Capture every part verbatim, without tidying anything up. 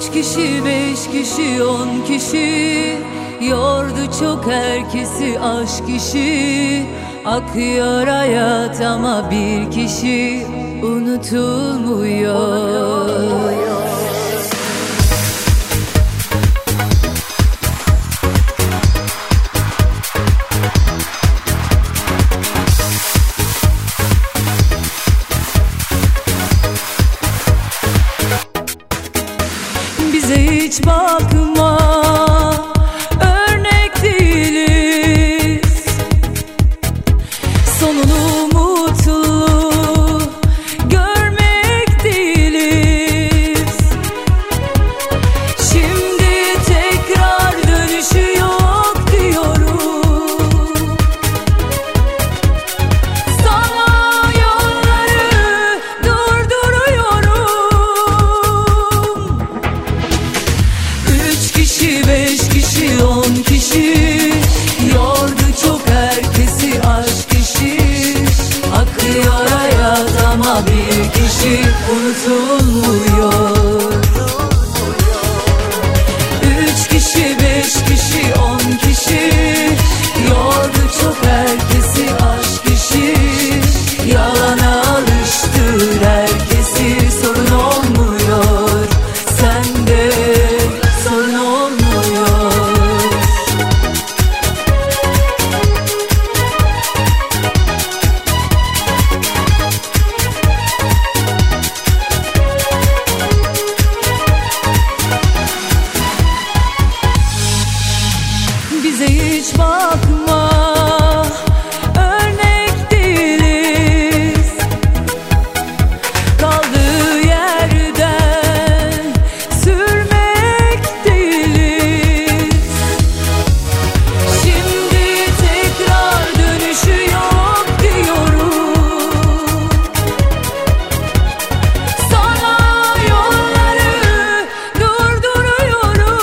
Üç kişi, beş kişi, on kişi yordu çok herkesi aşk işi. Akıyor hayat ama bir kişi unutulmuyor. Bize hiç bakma, örnek değiliz. Sonunu mutlu görmek değiliz. Şimdi tekrar dönüşü yok diyorum. Sana yolları durduruyorum. Üç kişi, beş kişi, on kişi yordu çok herkesi aşk işi. Akıyor hayat ama bir kişi unutulmuyor. Üç kişi, beş kişi, on kişi yordu çok herkesi aşk işi. Yalana alıştır herkesi, sorun olmuyor. Sende sorun olmuyor. Bize hiç bakma, örnek değiliz. Kaldığı yerden sürmek değiliz. Şimdi tekrar dönüşü yok diyorum. Sana yolları durduruyorum.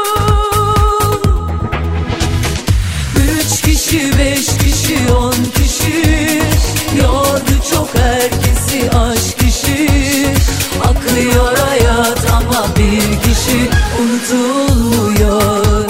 Üç kişi, beş kişi, on kişi yordu çok herkesi aşk işi. Akıyor hayat ama bir kişi unutulmuyor.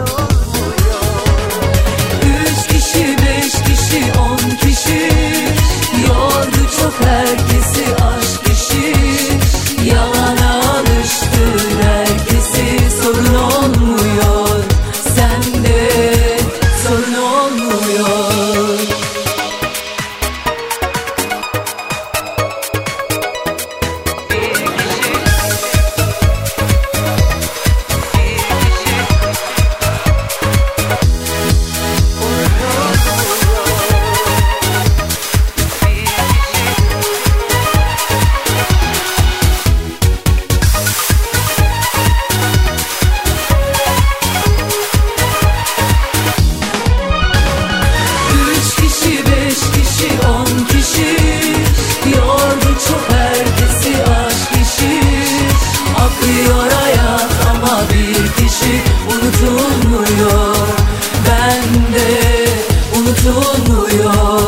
Üç kişi, beş kişi, on kişi yordu çok herkesi aşk işi. Yalana alıştır herkesi, sorun olmuyor. Sende sorun olmuyor. Üç kişi, beş kişi, on kişi yordu çok herkesi aşk işi. Akıyor hayat ama bir kişi unutulmuyor. Bende unutulmuyor.